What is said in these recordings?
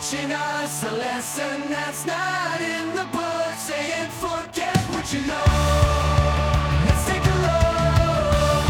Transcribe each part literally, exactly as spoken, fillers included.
teaching us a lesson that's not in the book, saying forget what you know. Let's take a look.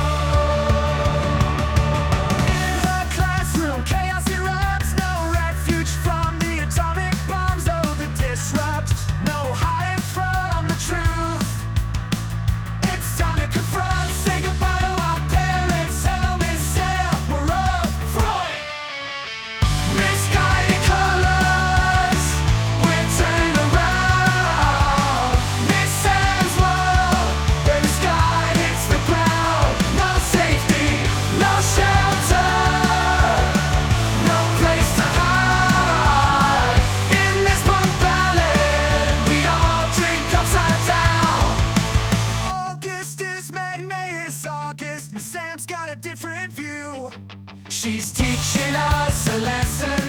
In the classroom, chaos erupts. No refuge from the atomic bombs. Oh, the disrupt. No hiding from the truth. It's time to confront. Say goodbye to our parents. Tell me, Sarah, we're up front. Misguided colors, we're turning around. Miss Sam's world, where the sky hits the ground. No safety, no shelter, no place to hide. In this punk ballad, we all drink upside down. August is May, May is August, and Sam's got a different view. She's teaching us a lesson